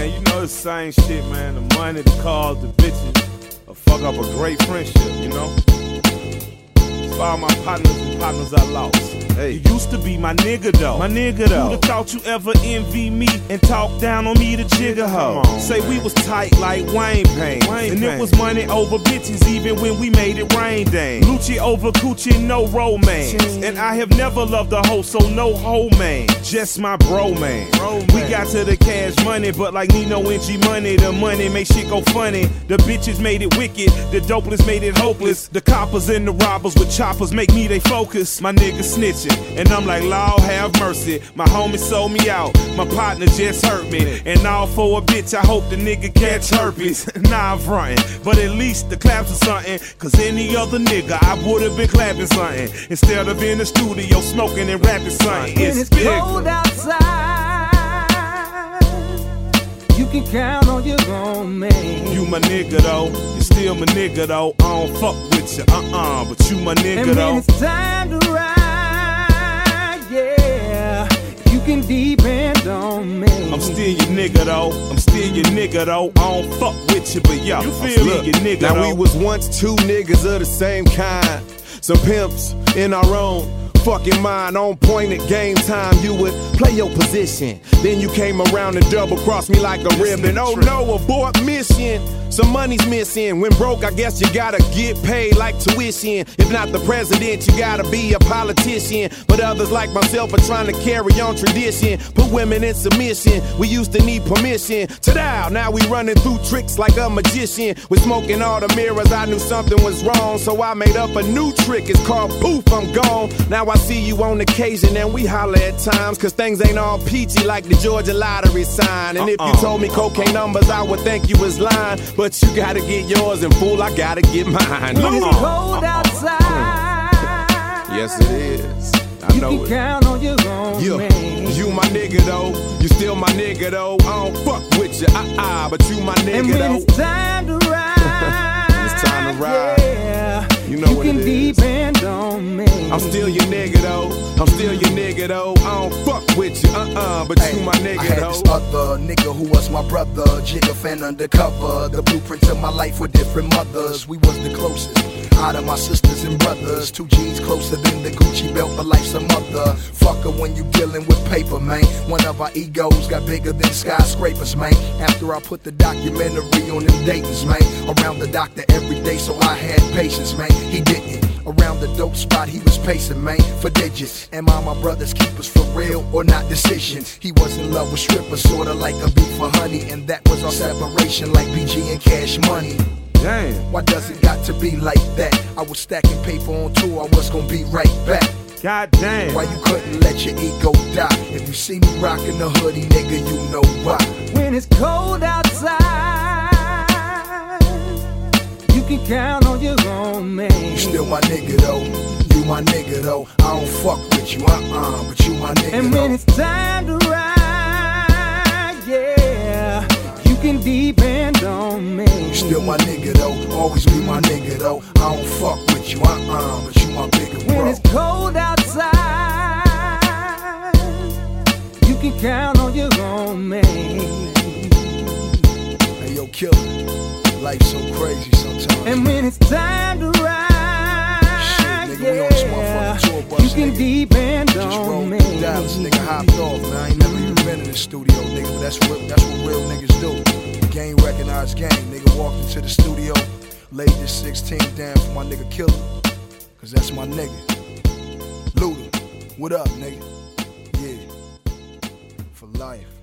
man, you know it's the same shit, man. The money, the cars, the bitches, or fuck up a great friendship, you know? It's for all my partners and partners I lost. Hey. You used to be my nigga though. My nigga though. Who'da thought you ever envy me and talk down on me to jigger hoe? Say we was tight like Wayne Payne. And it was money over bitches even when we made it rain dang. Lucci over coochie, no romance. And I have never loved a hoe, so no hoe man. Just my bro man. We got to the cash money, but like Nino and G Money, the money made shit go funny. The bitches made it wicked, the dopeless made it hopeless. The coppers and the robbers with choppers make me they focus. My nigga snitching, and I'm like, Lord have mercy. My homie sold me out, my partner just hurt me. And all for a bitch, I hope the nigga catch herpes. Nah, I'm frontin', but at least the claps are something. Cause any other nigga, I would've been clapping something instead of in the studio smoking and rapping something. When it's cold outside, you can count on your grown man. You my nigga though, you still my nigga though. I don't fuck with you, but you my nigga and though. And when it's time to ride, yeah, you can depend on me. I'm still your nigga though, I'm still your nigga though. I don't fuck with you, but yo, you feel me? Your nigga now though. We was once two niggas of the same kind, some pimps in our own fucking mind. On point at game time, you would play your position. Then you came around and double crossed me like a ribbon. Oh no, abort mission. Some money's missing. When broke, I guess you gotta get paid like tuition. If not the president, you gotta be a politician. But others like myself are trying to carry on tradition. Put women in submission. We used to need permission to dial. Now we running through tricks like a magician. With smoking all the mirrors, I knew something was wrong. So I made up a new trick. It's called poof, I'm gone. Now I see you on occasion and we holler at times. Cause things ain't all peachy like the Georgia lottery sign. And if you told me cocaine numbers, I would think you was lying. But you gotta get yours, and fool, I gotta get mine. When it's cold outside, yes it is. I know you can count on your own man. You my nigga though, you still my nigga though. I don't fuck with you, but you my nigga and when though. It's time to ride. It's time to ride. Yeah, you know what can it is. Depend on me. I'm still your nigga though. I'm still your nigga though. I don't fuck with you, but you my nigga I had though. This other nigga who was my brother, Jigger fan undercover. The blueprints of my life were different mothers. We was the closest out of my sisters and brothers. 2 G's closer than the Gucci belt, but life's a mother fucker when you dealing with paper, man. One of our egos got bigger than skyscrapers, man. After I put the documentary on them Dayton's, man. Around the doctor every day, so I had patience, man. He didn't. Around the dope spot, he was pacing, man, for digits. Am I my brother's keepers for real or not decisions? He was in love with strippers, sorta like a beef for honey. And that was our separation, like BG and Cash Money. Damn. Why does it got to be like that? I was stacking paper on tour, I was gonna be right back. God damn. Why you couldn't let your ego die? If you see me rocking the hoodie, nigga, you know why. When it's cold outside, you can count on your own man. You still my nigga though, you my nigga though. I don't fuck with you, but you my nigga and though. when it's time to ride, yeah, you can depend on me. You still my nigga though, always be my nigga though. I don't fuck with you, but you my bigger bro. When it's cold outside, you can count on your own man. Hey yo, killer, life's so crazy sometimes. And when it's time to ride, shit, nigga, we on this motherfucking tour bus, you can nigga. depend Just on rolled me. through Dallas, nigga hopped off, man. I ain't never even been in the studio, nigga, but that's what real niggas do. Game recognized game, nigga walked into the studio, laid this 16 down for my nigga Killer, cause that's my nigga. Luda, what up, nigga? Yeah, for life.